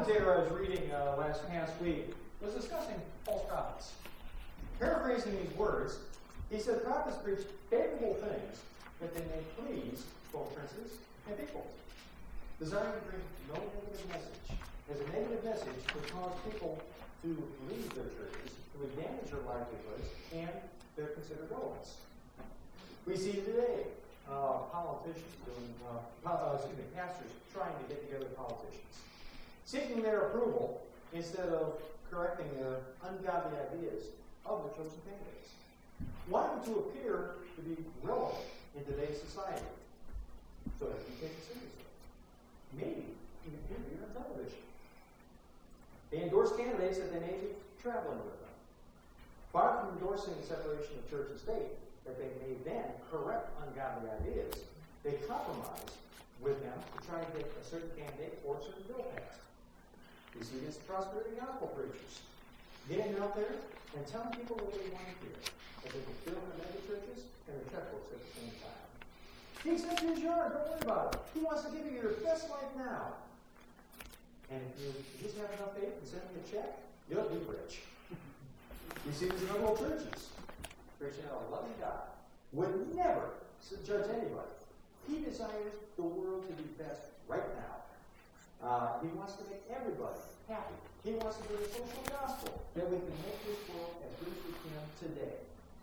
commentator I was reading past week was discussing false prophets. Paraphrasing these words, he said prophets preach favorable things that they may please both princes and people, desiring to bring no negative message, as a negative message would cause people to leave their churches, to damage their livelihoods and their considered relevance. We see today politicians pastors trying to get together politicians, seeking their approval instead of correcting their ungodly ideas of the chosen candidates, wanting to appear to be relevant in today's society, so that you take it seriously. Maybe even interviewed on television. They endorse candidates that they may be traveling with them. Far from endorsing the separation of church and state, that they may then correct ungodly ideas, they compromise with them to try to get a certain candidate or a certain bill passed. We see this prosperity gospel preachers getting out there and telling people what they want to hear, that they can fill their mega churches and their checkbooks at the same time. He accepts his yard, don't worry about it. He wants to give you your best life now. And if you just have enough faith and send me a check, you'll be rich. We see this in our little churches. Preaching out a loving God would never judge anybody. He desires the world to be best right now. He wants to make everybody happy. He wants to do a social gospel that we can make this world as good as we can today.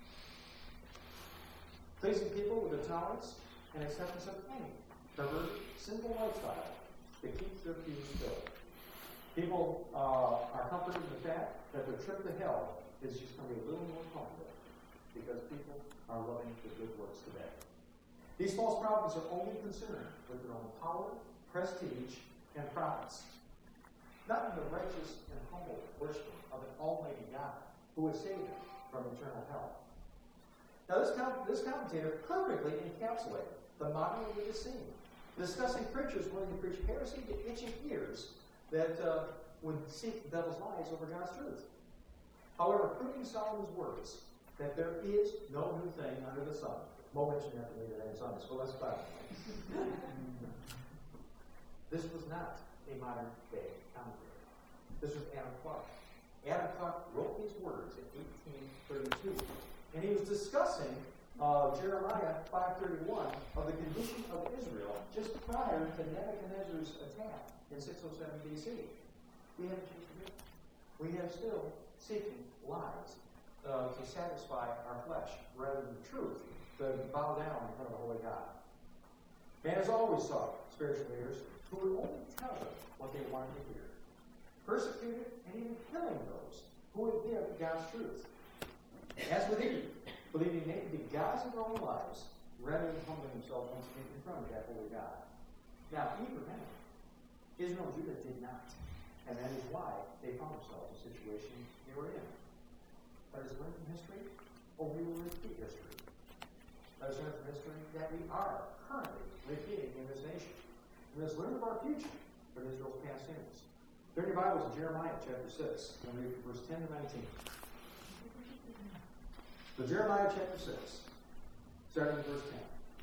Pleasing people with a tolerance and acceptance of any perverted, sinful lifestyle that keeps their pews filled. People are comforted in the fact that their trip to hell is just going to be a little more comfortable because people are loving the good works today. These false prophets are only concerned with their own power, prestige, and profits, not in the righteous and humble worship of an almighty God who has saved them from eternal hell. Now, this commentator perfectly encapsulated the model of the scene, discussing preachers willing to preach heresy to itching ears that would seek the devil's lies over God's truth. However, proving Solomon's words that there is no new thing under the sun. Mo mentioned that to me today in Sunday school. That's fine. This was not a modern day commentator. This was Adam Clarke. Adam Clarke wrote these words in 1832, and he was discussing Jeremiah 5:31 of the condition of Israel just prior to Nebuchadnezzar's attack in 607 BC. We haven't changed a bit. We have still seeking lies to satisfy our flesh rather than the truth to bow down in front of the holy God. Man has always sought spiritual leaders who would only tell them what they wanted to hear, persecuted and even killing those who would give God's truth. As with Eve, believing they could be gods in their own lives rather than humbling themselves once again in front of that holy God. Now, Eve repented. Israel and Judah did not. And that is why they found themselves in the situation they were in. Let us learn from history, or we will repeat history. Let us learn from history that we are currently repeating in this nation. Let us learn of our future from Israel's past sins. Turn your Bibles to Jeremiah chapter 6. I'm going to read from verse 10 to 19. So Jeremiah chapter 6, starting in verse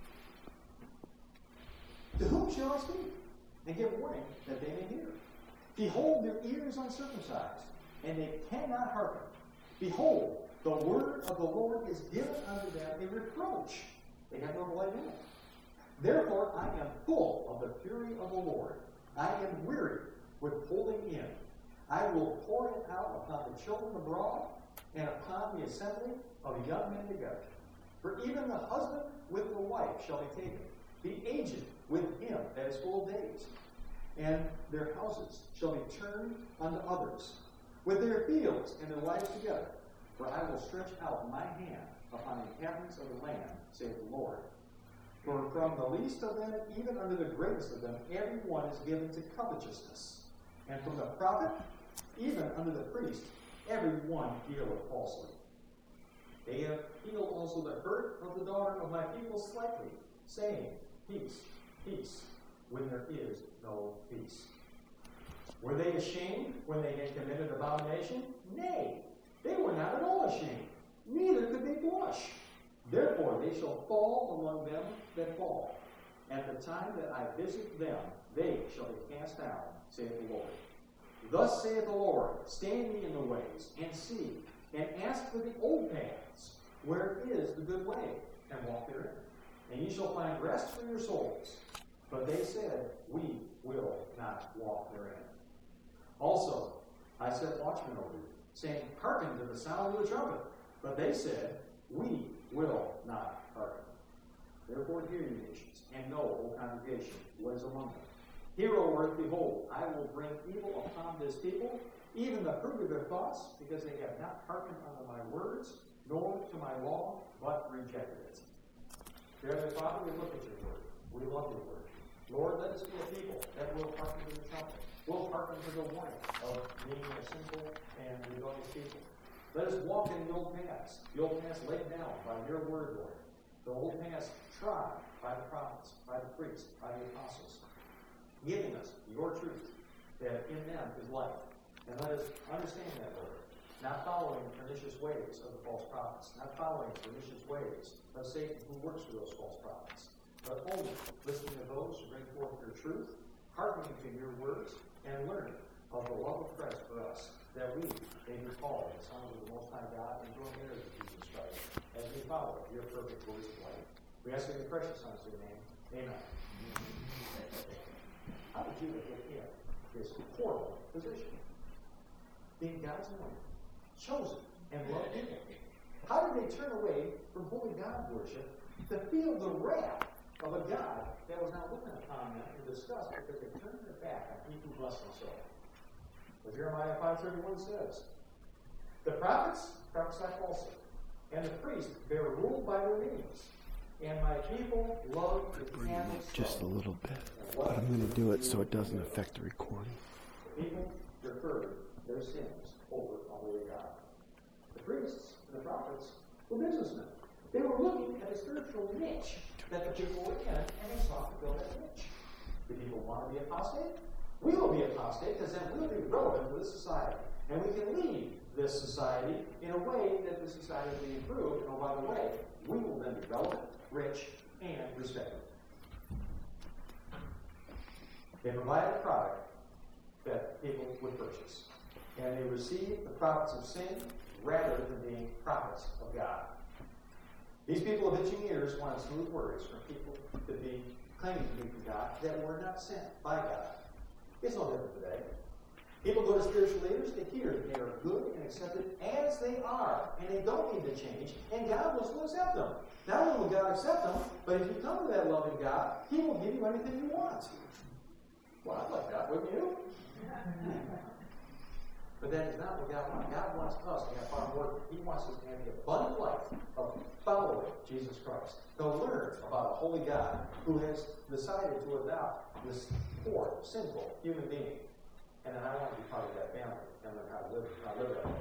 10. To whom shall I speak, and give warning that they may hear? Behold, their ears uncircumcised, and they cannot hearken. Behold, the word of the Lord is given unto them a reproach. They have no delight in it. Therefore I am full of the fury of the Lord. I am weary with holding in. I will pour it out upon the children abroad, and upon the assembly of the young men together. For even the husband with the wife shall be taken, the aged with him that is full of days. And their houses shall be turned unto others, with their fields and their lives together. For I will stretch out my hand upon the inhabitants of the land, saith the Lord. For from the least of them, even unto the greatest of them, every one is given to covetousness. And from the prophet, even unto the priest, every one dealeth falsely. They have healed also the hurt of the daughter of my people slightly, saying, Peace, peace, when there is no peace. Were they ashamed when they had committed abomination? Nay, they were not at all ashamed, neither could they blush. Therefore they shall fall among them that fall. At the time that I visit them, they shall be cast down, saith the Lord. Thus saith the Lord, stand ye in the ways, and see, and ask for the old paths, where is the good way, and walk therein. And ye shall find rest for your souls. But they said, we will not walk therein. Also, I set watchmen over you, saying, hearken to the sound of the trumpet. But they said, we will not hearken. Therefore hear, ye nations, and know, O congregation, what is among them. Hear, O earth, behold, I will bring evil upon this people, even the fruit of their thoughts, because they have not hearkened unto my words, nor to my law, but rejected it. Dear Heavenly Father, we look at your word. We love your word. Lord, let us be a people that will hearken to the trumpet. Will hearken to the warning of being a sinful and rebellious people. Let us walk in the old paths laid down by your word, Lord. The old paths trod by the prophets, by the priests, by the apostles, giving us your truth, that in them is life. And let us understand that, Lord, not following the pernicious ways of the false prophets, not following the pernicious ways of Satan who works for those false prophets, but only listening to those who bring forth your truth, hearkening to your words, and learning of the love of Christ for us, that we may be called the sons of the Most High God and joint heirs of Jesus Christ, as we follow your perfect words of life. We ask in your precious Son's name. Amen. How did Judah get in this horrible position? Being God's anointed, chosen, and loved people. How did they turn away from holy God worship to feel the wrath of a God that was not looking upon them in disgust because they turned their back on he who blessed them so? As Jeremiah 5:31 says, the prophets prophesy falsely, and the priests bear rule by their names. And my people love the Bring it up just a little bit, but I'm going to do it so it doesn't affect the recording. The people preferred their sins over a holy God. The priests and the prophets were businessmen. They were looking at a spiritual niche that the people were in, and they sought to fill that niche. Do people want to be apostate? We will be apostate because then we'll be relevant to this society. And we can lead this society in a way that the society will be improved. And oh, by the way, we will then be relevant, rich, and respected. They provided a product that people would purchase. And they received the profits of sin rather than being prophets of God. These people of itching ears wanted smooth words from people to be claiming to be from God that were not sent by God. It's no different today. People go to spiritual leaders to hear that they are good and accepted as they are, and they don't need to change, and God will still accept them. Not only will God accept them, but if you come to that loving God, He will give you anything you want. Well, I'd like that, wouldn't you? But that is not what God wants. God wants us to have far more. He wants us to have the abundant life of following Jesus Christ. To learn about a holy God who has decided to adopt this poor, sinful human being. And then I want to be part of that family and learn how to live that way.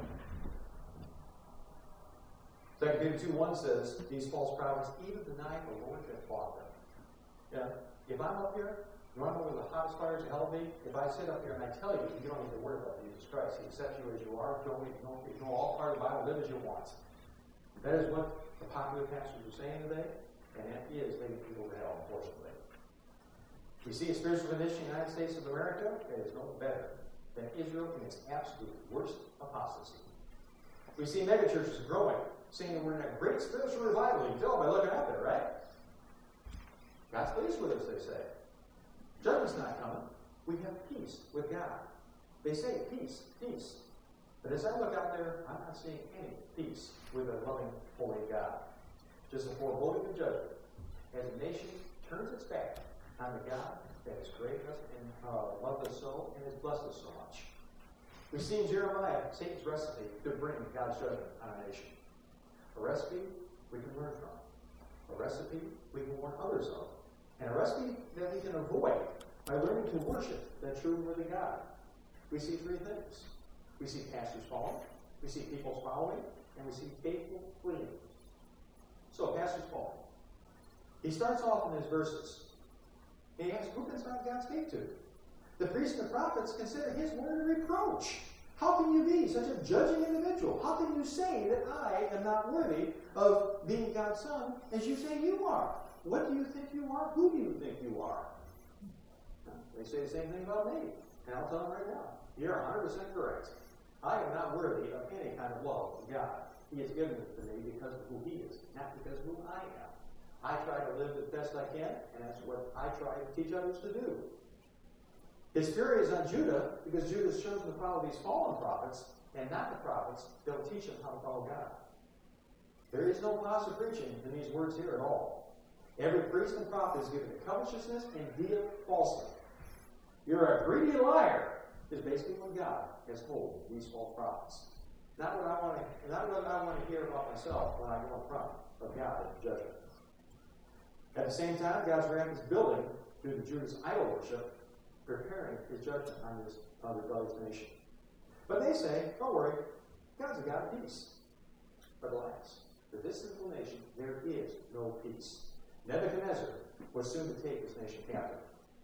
2 Peter 2:1 says, these false prophets even deny the Lord that bought them. Yeah? If I'm up here, you want to know where the hottest fires of hell be? If I sit up here and I tell you, you don't need to worry about Jesus Christ. He accepts you as you are. Don't ignore all part of the Bible. Live as you want. That is what the popular pastors are saying today, and that is leading people to hell, unfortunately. We see a spiritual condition in the United States of America that is no better than Israel in its absolute worst apostasy. We see megachurches growing, saying that we're in a great spiritual revival. You can tell by looking out there, right? God's pleased with us, they say. Judgment's not coming. We have peace with God. They say peace, peace. But as I look out there, I'm not seeing any peace with a loving, holy God. Just a foreboding of judgment as a nation turns its back on the God that has created us and loved us so and has blessed us so much. We see in Jeremiah Satan's recipe to bring God's judgment on a nation. A recipe we can learn from. A recipe we can warn others of. And a recipe that we can avoid by learning to worship that true and living God. We see three things. We see pastors falling, we see people following, and we see faithful fleeing. So, pastors falling. He starts off in his verses. He asks, who can God speak to? The priests and the prophets consider his word a reproach. How can you be such a judging individual? How can you say that I am not worthy of being God's son as you say you are? What do you think you are? Who do you think you are? They say the same thing about me. And I'll tell them right now, you're 100% correct. I am not worthy of any kind of love from God. He has given it to me because of who He is, not because of who I am. I try to live the best I can, and that's what I try to teach others to do. His fury is on Judah because Judah has chosen to follow these fallen prophets and not the prophets that will teach them how to follow God. There is no positive preaching in these words here at all. Every priest and prophet is given to covetousness and via falsehood. You're a greedy liar is basically what God has told these false prophets. Not what I want to hear about myself when I go in front of God at the judgment. At the same time, God's wrath is building through the Judah's idol worship, preparing His judgment on this rebellious nation. But they say, don't worry, God's a God of peace. But alas, for this sinful nation, there is no peace. Nebuchadnezzar was soon to take this nation captive.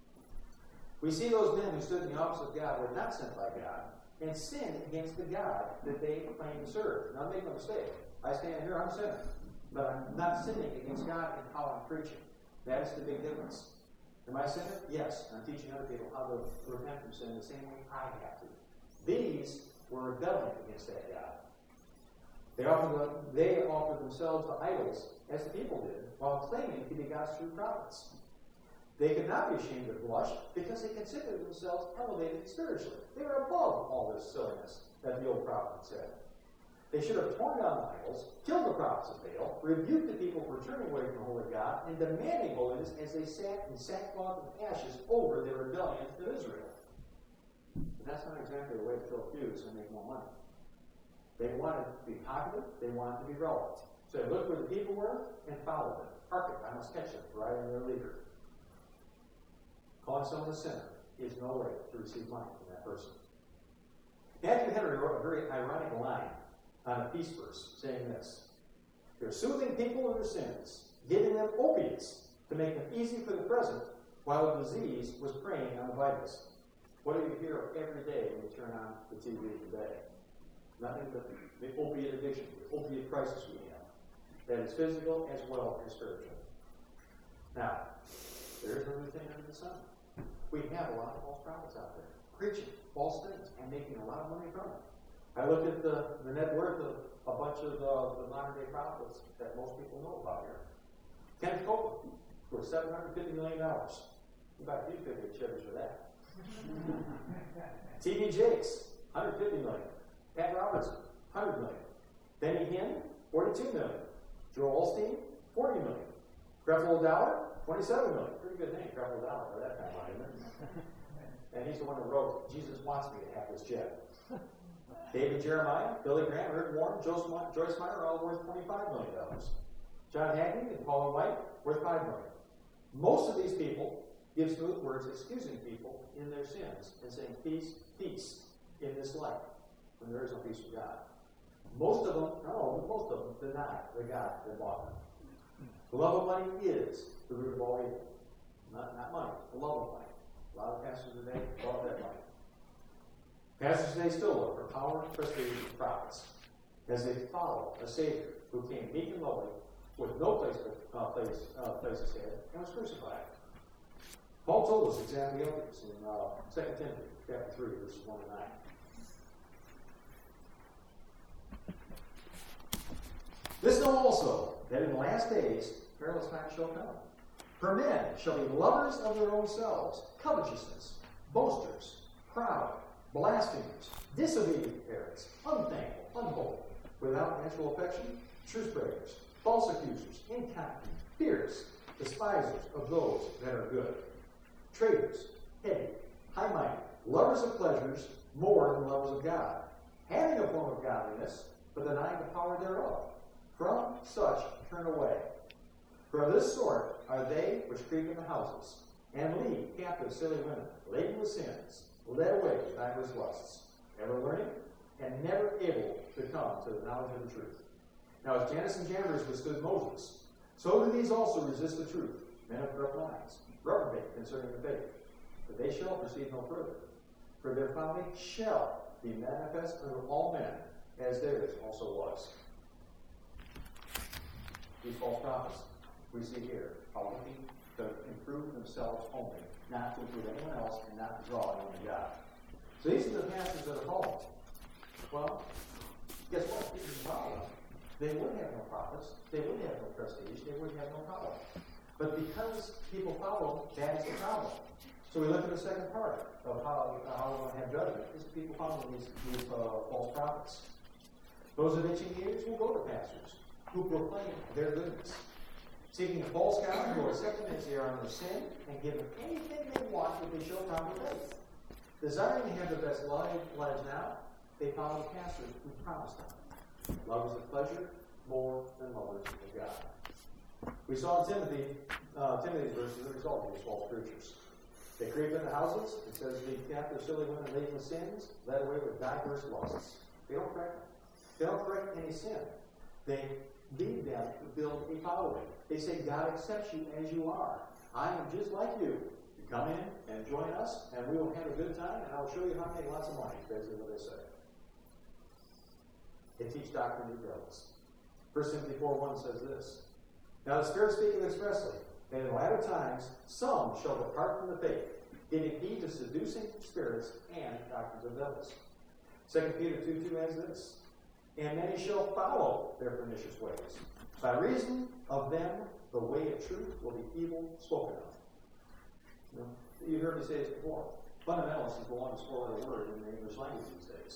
We see those men who stood in the office of God were not sent by God and sinned against the God that they claim to serve. Now make no mistake. I stand here, I'm a sinner. But I'm not sinning against God in how I'm preaching. That is the big difference. Am I a sinner? Yes. I'm teaching other people how to repent from sin the same way I have to. These were rebelling against that God. They offered themselves to idols, as the people did, while claiming to be God's true prophets. They could not be ashamed to blush because they considered themselves elevated spiritually. They were above all this silliness that the old prophet said. They should have torn down the idols, killed the prophets of Baal, rebuked the people for turning away from the holy God, and demanding holiness as they sat in sackcloth and ashes over their rebellion to Israel. But that's not exactly the way to fill pews and make more money. They wanted to be popular, they wanted to be relevant. So they looked where the people were and followed them. Hearken, I must catch them, right in their leader. Calling someone a sinner is no way to receive money from that person. Matthew Henry wrote a very ironic line on a peace verse, saying this: they're soothing people of their sins, giving them opiates to make them easy for the present, while the disease was preying on the vitals. What do you hear every day when you turn on the TV today? Nothing but the opiate addiction, the opiate crisis we have. That is physical as well as spiritual. Now, there is another thing under the sun. We have a lot of false prophets out there, preaching false things and making a lot of money from it. I looked at the net worth of a bunch of the modern-day prophets that most people know about here. Kenneth Copeland, for $750 million. You buy a few 58 Chevys for that. T.D. Jakes, $150 million. Pat Robertson, $100 million. Benny Hinn, $42 million. Joel Osteen, $40 million. Creflo Dollar, $27 million. Pretty good name, Creflo Dollar, for that kind of money, isn't it? And he's the one who wrote, Jesus wants me to have this jet. David Jeremiah, Billy Graham, Rick Warren, Joyce Meyer are all worth $25 million. John Hagney and Paula White, worth $5 million. Most of these people give smooth words excusing people in their sins and saying, peace, peace in this life, when there is no peace with God. Most of them deny the God that bought them. The love of money is the root of all evil. Not money, the love of money. A lot of pastors today love that money. Pastors today still look for power, prestige, and profits as they follow a Savior who came meek and lowly with no place his head and was crucified. Paul told us exactly of this in 2 Timothy chapter 3, verses 1 to 9. This know also, that in the last days perilous times shall come. For men shall be lovers of their own selves, covetousness, boasters, proud, blasphemers, disobedient parents, unthankful, unholy, without natural affection, truce breakers, false accusers, incontinent, fierce, despisers of those that are good, traitors, heady, high-minded, lovers of pleasures more than lovers of God, having a form of godliness, but denying the power thereof. From such turn away. For of this sort are they which creep into houses, and lead captive silly women, laden with sins, led away with divers lusts, ever learning, and never able to come to the knowledge of the truth. Now as Jannes and Jambres withstood Moses, so do these also resist the truth, men of corrupt minds, reprobate concerning the faith. But they shall proceed no further. For their folly shall be manifest unto all men, as theirs also was. These false prophets we see here are looking to improve themselves only, not to improve anyone else and not to draw anyone to God. So these are the pastors that are called. Well, guess what? If you didn't follow them, they would have no prophets, they would have no prestige, they would have no power. But because people follow, that is the problem. So we look at the second part of how we're going to have judgment, is people following these false prophets. Those of itching ears will go to pastors who proclaim their goodness, seeking a false God who will accept them as they are under sin and give them anything they want if they show proper faith. Desiring to have the best lives now, they follow the pastors who promise them. Lovers of pleasure more than lovers of God. We saw in Timothy's verses the result of these false preachers. They creep into houses, it says, lead captive silly women laden with sins, led away with diverse lusts. They don't correct them. They don't correct any sin. They lead them to build a following. They say, God accepts you as you are. I am just like you. You come in and join us, and we will have a good time, and I will show you how to make lots of money. Basically what they say. They teach doctrine of devils. 1 Timothy 4:1 says this. Now the Spirit speaketh expressly, that in the latter times some shall depart from the faith, giving heed to seducing spirits and doctrines of devils. 2 Peter 2:2 has this. And many shall follow their pernicious ways. By reason of them, the way of truth will be evil spoken of. You've heard me say this before. Fundamentalists is the longest four-letter word in the English language these days.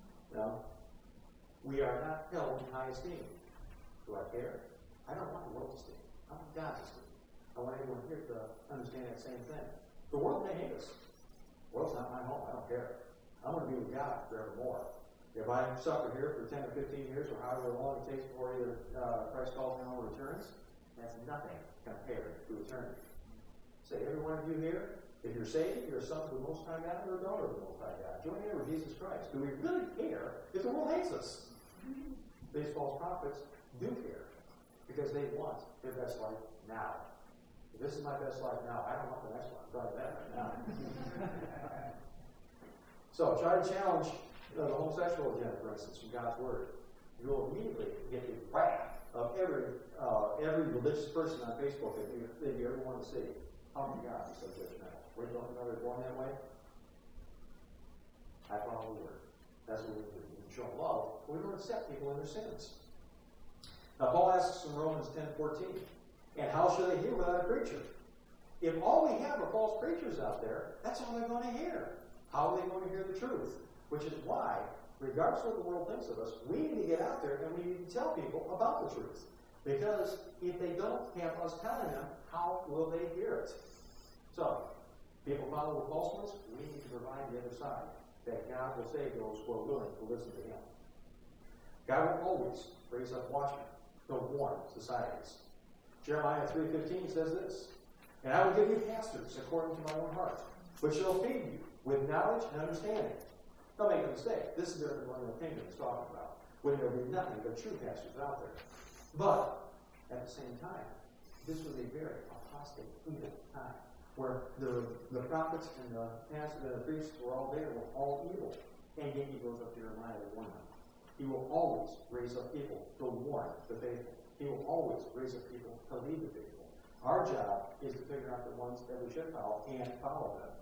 We are not held in high esteem. Do I care? I don't want the world's esteem. I want God's esteem. I want everyone here to understand that same thing. The world may hate us. The world's not my home. I don't care. I want to be with God forevermore. If I suffer here for 10 or 15 years, or however long it takes before either Christ calls me home or returns, that's nothing compared to eternity. Say, every one of you here, if you're saved, you're a son of the Most High God or a daughter of the Most High God. Join in with Jesus Christ. Do we really care if the world hates us? These false prophets do care because they want their best life now. If this is my best life now, I don't want the next one. I'm telling you that right now. So try to challenge the homosexual agenda, for instance, from God's Word. You will immediately get the wrath of every religious person on Facebook that you ever want to see. How can God be so judgmental? Where don't you know they're born that way? I follow the Word. That's what we do. We show love, but we don't accept people in their sins. Now, Paul asks in Romans 10:14, and how shall they hear without a preacher? If all we have are false preachers out there, that's all they're going to hear. How are they going to hear the truth? Which is why, regardless of what the world thinks of us, we need to get out there and we need to tell people about the truth. Because if they don't have us telling them, how will they hear it? So, people follow the false ones, we need to provide the other side. That God will save those who are willing to listen to Him. God will always raise up watchmen to warn societies. Jeremiah 3:15 says this, and I will give you pastors according to my own heart, which shall feed you with knowledge and understanding. Don't make a mistake. This is the millennial kingdom he's talking about, when there will be nothing but true pastors out there. But at the same time, this was a very apostate, evil time, where the prophets and the pastors and the priests were all there, were all evil. And yet he goes up to Jeremiah to warn them. He will always raise up people to warn the faithful. He will always raise up people to lead the faithful. Our job is to figure out the ones that we should follow and follow them.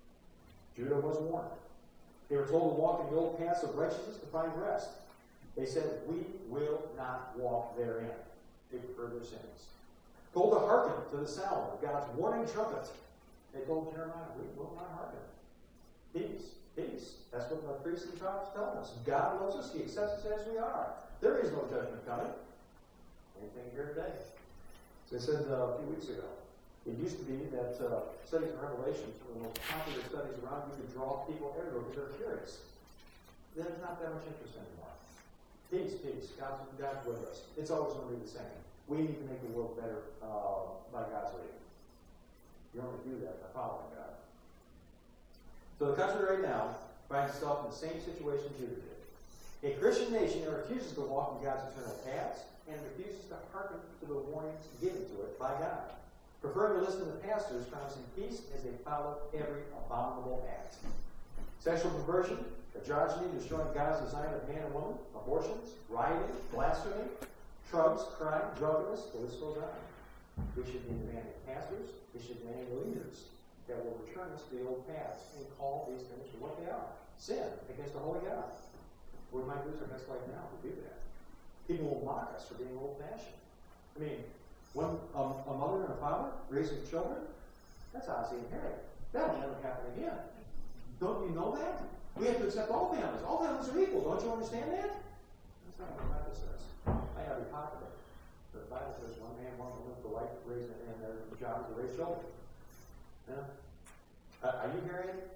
Judah was warned. They were told to walk in the old paths of righteousness to find rest. They said, we will not walk therein. They prefer their sins. Told to hearken to the sound of God's warning trumpet. They told Jeremiah, we will not hearken. Peace, peace. That's what the priests and prophets tell us. God loves us. He accepts us as we are. There is no judgment coming. Anything here today? So I said a few weeks ago, it used to be that studies of Revelation were the most popular studies around. You could draw people everywhere because they're curious. There's not that much interest anymore. Peace, peace. God's with us. It's always going to be the same. We need to make the world better by God's leading. You only do that by following God. So the country right now finds itself in the same situation Judah did. A Christian nation that refuses to walk in God's eternal paths and refuses to hearken to the warnings given to it by God. Preferring to listen to pastors promising peace as they follow every abominable act. Sexual perversion, androgyny, destroying God's design of man and woman, abortions, rioting, blasphemy, drugs, crime, drunkenness, the list goes on. We should be demanding pastors. We should demand leaders that will return us to the old paths and call these things for what they are. Sin against the holy God. We might lose our best life now to do that. People will mock us for being old-fashioned. I mean, when a mother and a father raising children, that's Ozzie and Harry. That'll never happen again. Don't you know that? We have to accept all families. All families are equal. Don't you understand that? That's not what the Bible says. I gotta be popular. The Bible says one man, one woman for life, raising, and their job is to raise children. Yeah? Are you hearing it?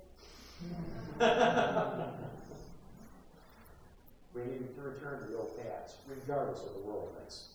We need to return to the old paths, regardless of the world thinks.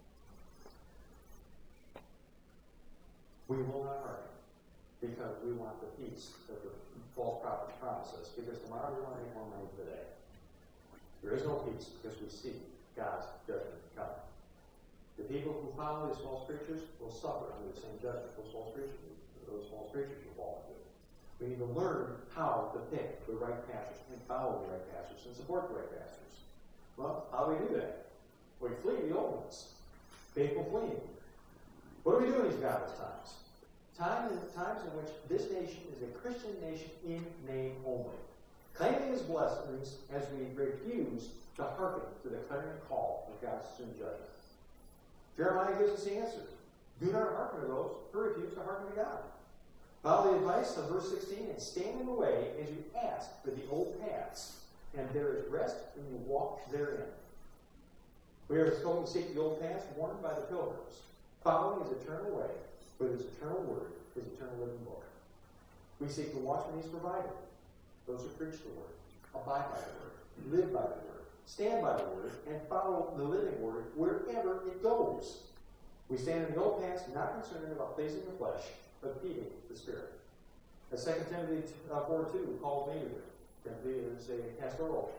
We will not hurry, because we want the peace that the false prophets promise us, because tomorrow we want to make more money today. There is no peace because we see God's judgment coming. The people who follow these false preachers will suffer under the same judgment those false preachers will fall into. We need to learn how to pick the right pastors and follow the right pastors and support the right pastors. Well, how do we do that? We flee the old ones. Faithful fleeing. What do we do in these godless times? Times in which this nation is a Christian nation in name only. Claiming his blessings as we refuse to hearken to the clarion call of God's soon judgment. Jeremiah gives us the answer. Do not hearken to those who refuse to hearken to God. Follow the advice of verse 16 and stand in the way as you ask for the old paths, and there is rest when you walk therein. We are told to seek the old paths warned by the pilgrims, following his eternal way, with his eternal word, his eternal living book. We seek to watch when he's provided. Those who preach the word, abide by the word, live by the word, stand by the word, and follow the living word wherever it goes. We stand in the old paths, not concerned about pleasing the flesh, but feeding the Spirit. As 2 Timothy 4:2 calls me to do. Timothy is a pastoral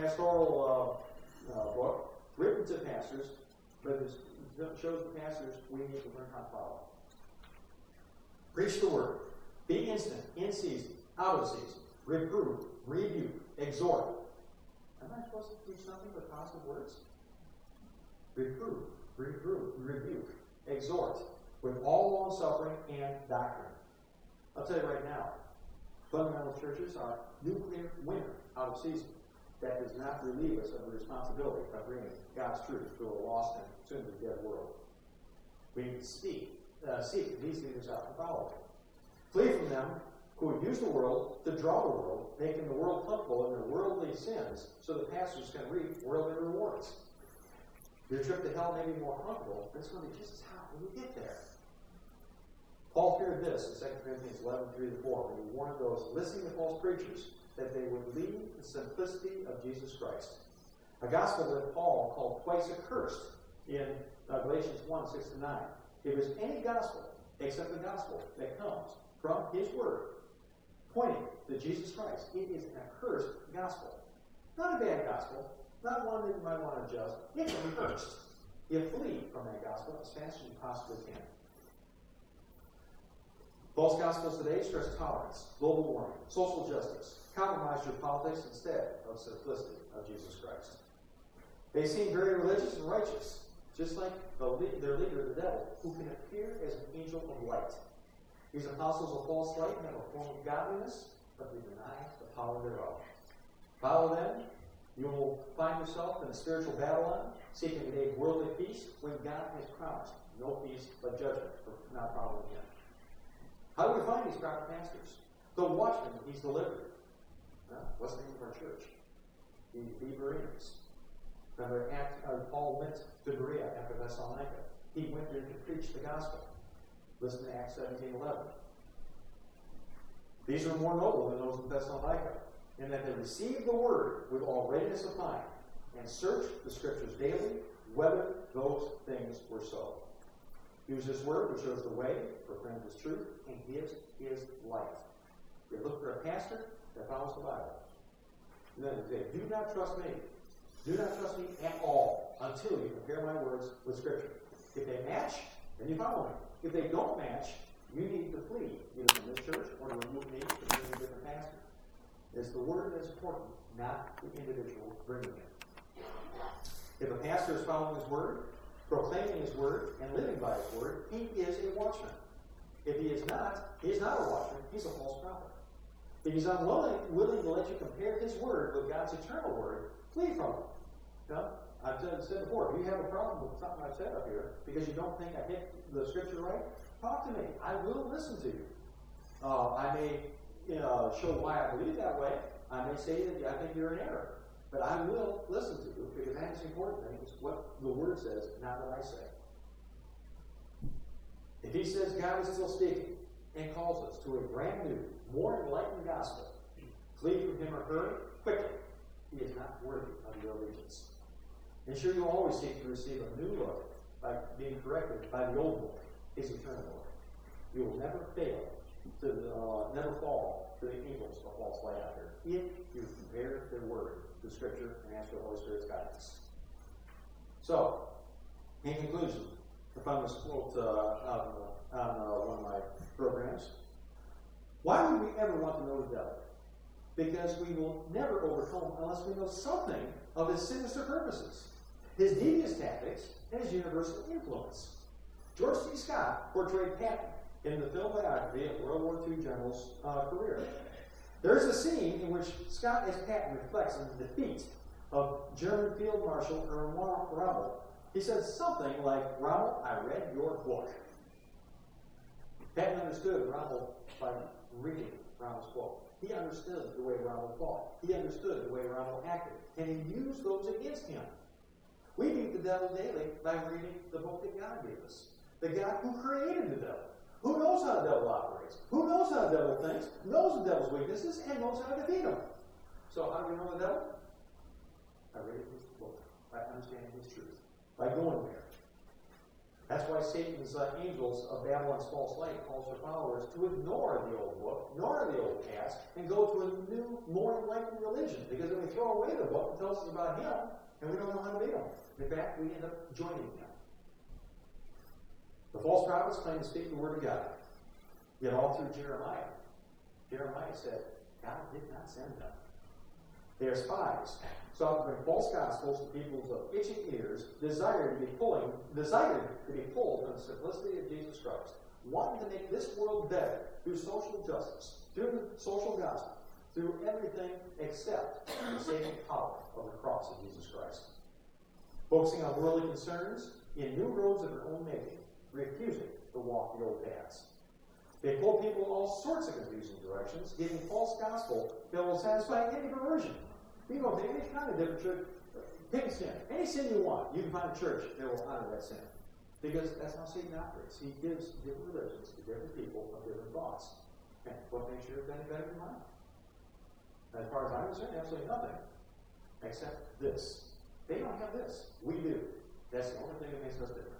book written to pastors, but it shows the pastors we need to learn how to follow. Preach the word. Be instant, in season, out of season. Reprove, rebuke, exhort. Am I supposed to preach nothing but positive words? Reprove, rebuke, exhort, with all long-suffering and doctrine. I'll tell you right now, fundamental churches are nuclear winter out of season. That does not relieve us of the responsibility of bringing God's truth to a lost and soon-to-be-dead world. We need to seek these leaders out and follow them. Flee from them who would use the world to draw the world, making the world comfortable in their worldly sins so the pastors can reap worldly rewards. Your trip to hell may be more comfortable, but it's going to be just as hot when you get there. Paul feared this in 2 Corinthians 11:3-4, when he warned those listening to false preachers that they would leave the simplicity of Jesus Christ. A gospel that Paul called twice accursed in Galatians 1:6-9. If there's any gospel except the gospel that comes from his word, pointing to Jesus Christ, it is an accursed gospel. Not a bad gospel, not one that you might want to adjust. It's accursed. You flee from that gospel as fast as you possibly can. False gospels today stress tolerance, global warming, social justice, compromise your politics instead of simplicity of Jesus Christ. They seem very religious and righteous, just like their leader, the devil, who can appear as an angel of light. These apostles of false light have a form of godliness, but they deny the power thereof. Follow them, you will find yourself in a spiritual Babylon, seeking to gain worldly peace when God has promised no peace but judgment for not following him. How do we find these proper pastors? The watchmen he's delivered. What's the name of our church? The Bereans. Remember, Paul went to Berea after Thessalonica. He went there to preach the gospel. Listen to Acts 17:11. These are more noble than those in Thessalonica, in that they received the word with all readiness of mind, and searched the scriptures daily, whether those things were so. Use this word, which shows the way, proclaims his truth, and gives his life. You look for a pastor that follows the Bible. And then they say, do not trust me. Do not trust me at all until you compare my words with Scripture. If they match, then you follow me. If they don't match, you need to flee, either from this church or to remove me to bring a different pastor. It's the word that's important, not the individual bringing it. If a pastor is following his word, proclaiming his word, and living by his word, he is a watchman. If he is not, he is not a watchman, he's a false prophet. If he's unwilling to let you compare his word with God's eternal word, flee from him. Now, I've said before, if you have a problem with something I've said up here because you don't think I hit the scripture right, talk to me. I will listen to you. I may show why I believe that way. I may say that I think you're in error. But I will listen to you because that is the important thing. It's what the Word says, not what I say. If he says God is still speaking and calls us to a brand new, more enlightened gospel, flee from him or her quickly. He is not worthy of your allegiance. Ensure you always seek to receive a new look by being corrected by the old book, his eternal book. You will never fail to never fall to the evils of false light out there if you compare their word to Scripture and ask for the Holy Spirit's guidance. So, in conclusion, I found this quote on one of my programs. Why would we ever want to know the devil? Because we will never overcome unless we know something of his sinister purposes, his devious tactics, and his universal influence. George C. Scott portrayed Patton in the film biography of World War II general's career. There is a scene in which Scott as Patton reflects on the defeat of German Field Marshal Rommel. He says something like, "Rommel, I read your book." Patton understood Rommel by reading Rommel's book. He understood the way Rommel fought. He understood the way Rommel acted. And he used those against him. We meet the devil daily by reading the book that God gave us. The God who created the devil. Who knows how the devil operates? Who knows how the devil thinks? Knows the devil's weaknesses and knows how to defeat him. So how do we know the devil? By reading his book. By understanding his truth. By going there. That's why Satan's angels of Babylon's false light calls their followers to ignore the old book, ignore the old past, and go to a new, more enlightened religion. Because if we throw away the book, it tells us about him, and we don't know how to beat him. In fact, we end up joining him. The false prophets claim to speak the word of God. Yet all through Jeremiah said, God did not send them. They are spies, sought to bring false gospels to people's itching ears, desired to be pulled from the simplicity of Jesus Christ, wanting to make this world better through social justice, through the social gospel, through everything except the saving power of the cross of Jesus Christ. Focusing on worldly concerns in new roads of their own making, refusing to walk the old paths. They pull people in all sorts of confusing directions, giving false gospel that will satisfy any perversion. You know, any kind of different church, pick a sin. Any sin you want, you can find a church that will honor that sin. Because that's how Satan operates. He gives different religions to different people of different thoughts. And what makes yours any better than mine? As far as I'm concerned, absolutely nothing. Except this. They don't have this. We do. That's the only thing that makes us different.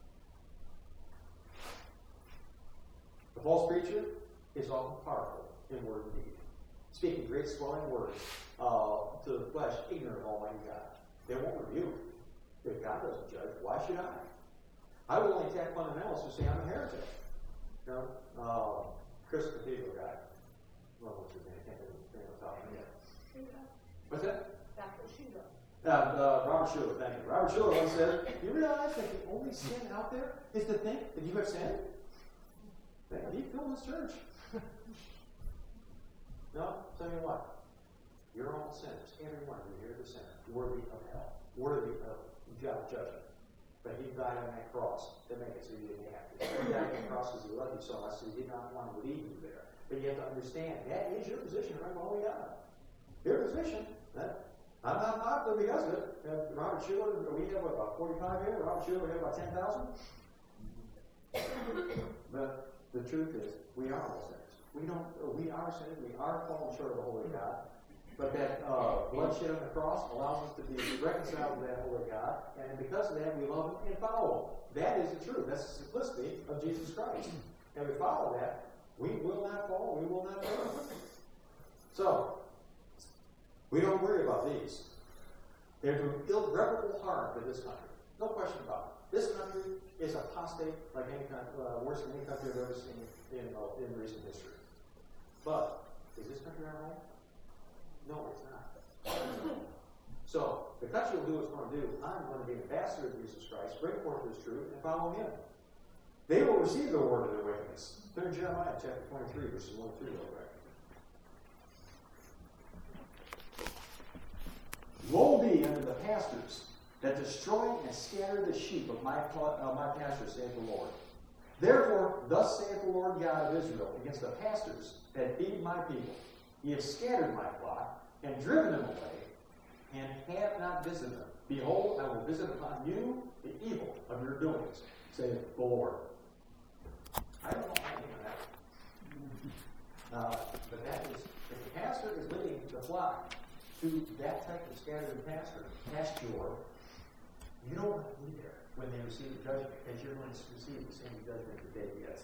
The false preacher is often powerful in word and deed, speaking great swelling words to the flesh, ignorant of Almighty God. They won't rebuke. If God doesn't judge, why should I? I will only attack fundamentalists who say I'm a heretic. You know, Chris Cathedral guy. Well, what's his name? I can't think of the top of my head. What's that? Dr. Schuler. Robert Schuller, thank you. Robert Schuller once said, "You realize that the only sin out there is to think that you have sinned?" He filled his church. No, tell me what. You're all sinners. Every one of you here is a sinner, worthy of hell, worthy of God's judgment. But he died on that cross to make it so you didn't have to. He died on that cross because he loved you so much that he did not want to leave you there. But you have to understand, that is your position right below God. Your position. I'm not popular because of it. Robert Schuller, we have about 45 here. Robert Schuller, we have about 10,000. But the truth is, we are all sinners. We are sinners. We are fallen short of the Holy God. But that bloodshed on the cross allows us to be reconciled to that Holy God. And because of that, we love him and follow him. That is the truth. That's the simplicity of Jesus Christ. And we follow that, we will not fall. We will not fail. So, we don't worry about these. They're doing irreparable harm to this country. No question about it. This country is apostate like any country, worse than any country I've ever seen in recent history. But is this country our home? No, it's not. So the country will do what it's going to do. I'm going to be an ambassador of Jesus Christ, bring forth his truth, and follow him. They will receive the word of their wickedness. Turn to Jeremiah chapter 23, verses 1 and 3 real quick. Woe be unto the pastors that destroy and scatter the sheep of my pasture, saith the Lord. Therefore, thus saith the Lord God of Israel against the pastors that feed my people. Ye have scattered my flock, and driven them away, and have not visited them. Behold, I will visit upon you the evil of your doings, saith the Lord. I don't know how to do that. But that is, if the pastor is leading the flock to that type of scattered pasture, you don't want to be there when they receive the judgment, because you're going to receive the same judgment that they get.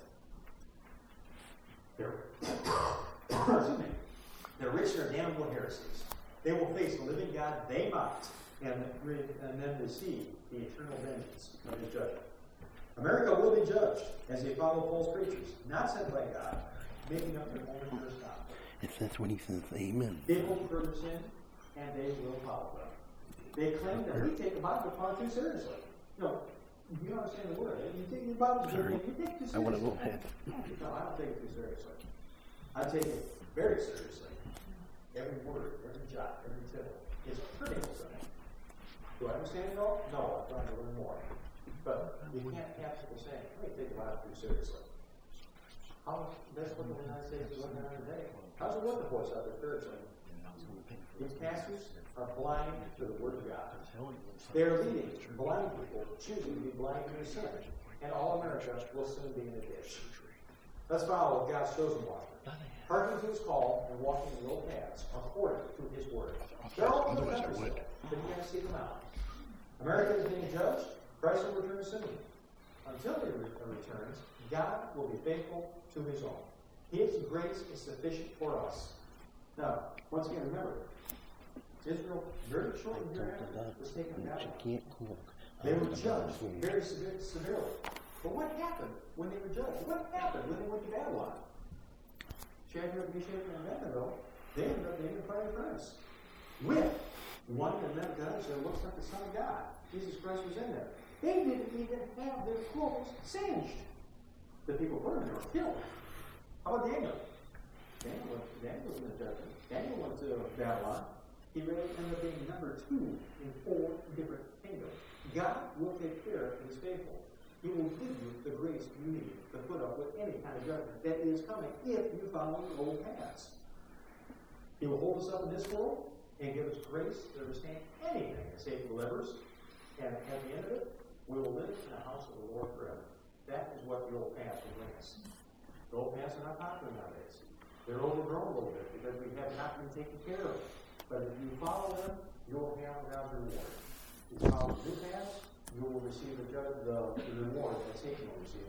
They're rich in their damnable heresies. They will face the living God they mocked, and then receive the eternal vengeance of his judgment. America will be judged as they follow false preachers, not sent by God, making up their own first gospel. That's when he says amen. They will further sin, and they will follow them. They claim that we take the Bible far too seriously. No, you don't understand the word. You take the Bible too seriously. I want to go ahead. No, I don't take it too seriously. I take it very seriously. Every word, every jot, every tittle is critical to me. Do I understand it all? No, I'm trying to learn more. But you can't have people saying, we take the Bible too seriously. That's what the United States is looking at today. How's the workforce out there spiritually? These pastors are blind to the Word of God. They're leading blind people, choosing to be blind to sin. And all America will soon be in a ditch. Let's follow God's chosen one. Hearken to his call and walking in the old paths according to his word. They're all in the country still, but you can't see them out. America is being judged. Christ will return soon. Until he returns, God will be faithful to his own. His grace is sufficient for us. Now, once again, remember, Israel, very shortly hereafter, was taken down. They were judged very severely. But what happened when they were judged? What happened when they went to Babylon? Shadrach, Meshach, and Abednego, they ended up being in the fiery furnace with one of them that looks like the Son of God. Jesus Christ was in there. They didn't even have their clothes singed. The people burned them or killed. How about Daniel? Daniel was in the judgment. Daniel went to Babylon. He really ended up being number 2 in 4 different kingdoms. God will take care of his faithful. He will give you the grace you need to put up with any kind of judgment that is coming if you follow the old paths. He will hold us up in this world and give us grace to understand anything that Satan delivers. And at the end of it, we will live in the house of the Lord forever. That is what the old paths will bring us. The old paths are not popular nowadays. They're overgrown a little bit because we have not been taken care of. But if you follow them, you'll have God's reward. If you follow the new paths, you will receive the reward that Satan will receive.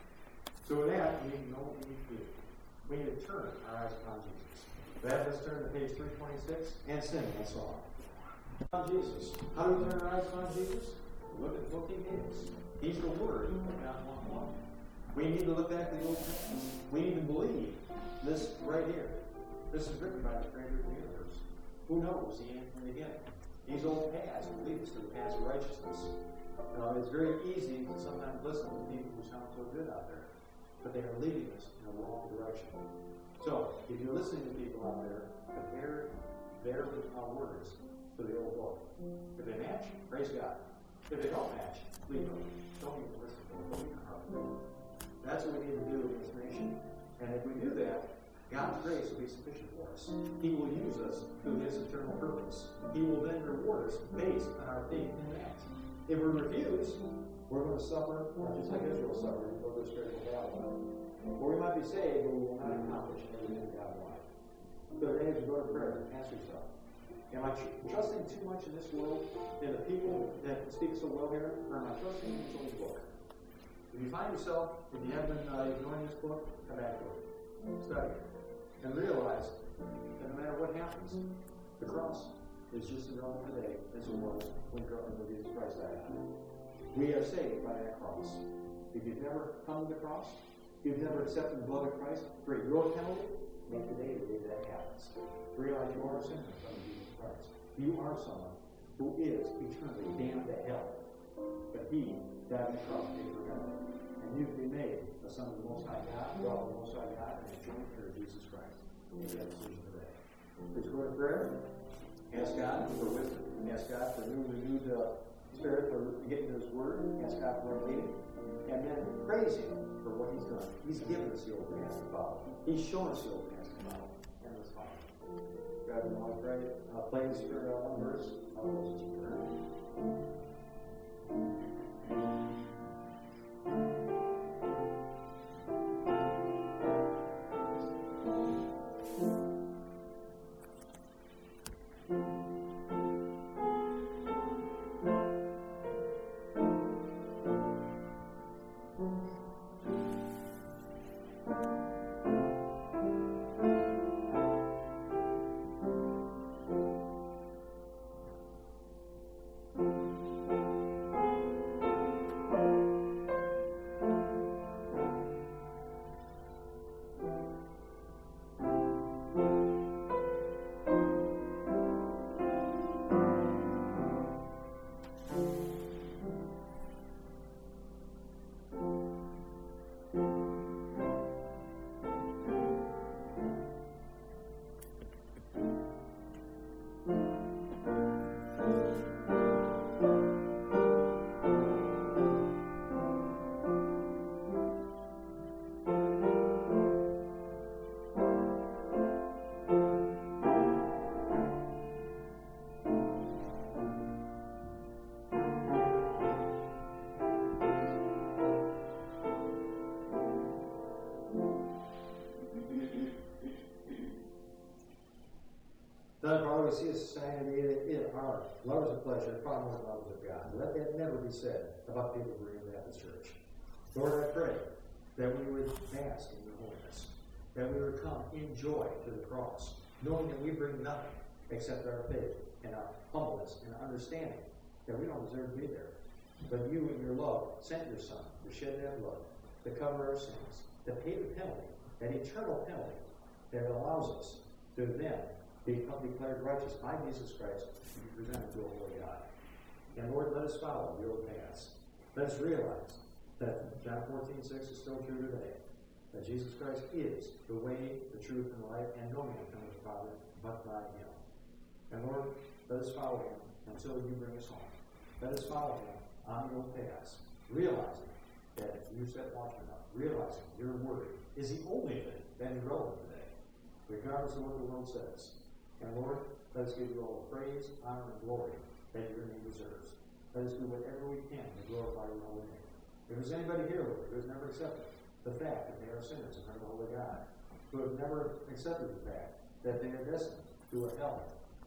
So with that, we need to know what we need to do. We need to turn our eyes upon Jesus. Let's turn to page 326 and sing that song. On Jesus. How do we turn our eyes upon Jesus? Look at what he gave us. He's the Word of God 1:1. We need to look back at the Old Testament. We need to believe this right here. This is written by the Creator of the universe. Who knows the end from the beginning? These old paths will lead us to the paths of righteousness. Now, it's very easy to sometimes listen to people who sound so good out there, but they are leading us in the wrong direction. So, if you're listening to people out there, compare their words to the old book. If they match, praise God. If they don't match, leave them. Don't even listen to them. That's what we need to do in this nation. And if we do that, God's grace will be sufficient for us. He will use us to his eternal purpose. He will then reward us based on our faith in that. If we refuse, we're going to suffer, just like Israel suffered, and go to a spiritual Babylon. Or we might be saved, but we will not accomplish everything God wanted. So today, as you go to prayer, ask yourself, am I trusting too much in this world, in the people that speak so well here, or am I trusting in this old book? If you find yourself, if you have been ignoring this book, come back to it. Study it. And realize that no matter what happens, the cross is just as relevant today as it was when Jesus Christ died on it. We are saved by that cross. If you've never come to the cross, if you've never accepted the blood of Christ for your penalty, make today the day that happens. Realize you are a sinner under Jesus Christ. You are someone who is eternally damned to hell. But he died on the cross to take your penalty. and you can be made a son of the Most High God, daughter of the Most High God, and a joint heir of Jesus Christ. Make that decision today. Please go to prayer. Ask God for wisdom. Ask God for new renewed spirit for getting to His Word. Ask God for leading. And then praise Him for what He's done. He's given us the old path to follow. He's shown us the old path to follow. And let's follow. God, we want to pray. Play this for one verse. I'll close this prayer. Father, we see a society that are lovers of pleasure, far more than lovers of God. Let that never be said about people who are in the Baptist Church. Lord, I pray that we would bask in your holiness, that we would come in joy to the cross, knowing that we bring nothing except our faith and our humbleness and understanding that we don't deserve to be there. But you in your love sent your Son to shed that blood, to cover our sins, to pay the penalty, that eternal penalty that allows us to then become declared righteous by Jesus Christ and be presented to a holy God. And Lord, let us follow your paths. Let us realize that John 14:6 is still true today. That Jesus Christ is the way, the truth, and the life, and no man comes to the Father but by Him. And Lord, let us follow Him until you bring us home. Let us follow Him on your paths, realizing that you set watchmen up, realizing your word is the only thing that is relevant today, regardless of what the world says. And Lord, let us give you all the praise, honor, and glory that your name deserves. Let us do whatever we can to glorify your holy name. If there's anybody here, Lord, who has never accepted the fact that they are sinners in front of the holy God, who have never accepted the fact that they are destined to a hell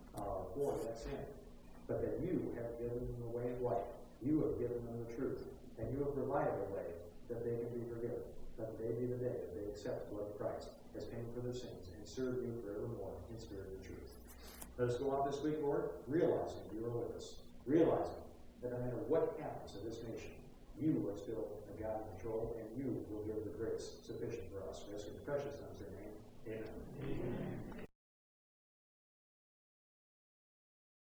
for that sin, but that you have given them the way of life, you have given them the truth, and you have provided a way that they can be forgiven. Let today be the day that they accept the blood of Christ as payment for their sins and serve you forevermore in spirit and truth. Let us go out this week, Lord, realizing you are with us, realizing that no matter what happens to this nation, you are still a God in control, and you will give the grace sufficient for us. We ask in the precious Son's name. Amen. Amen.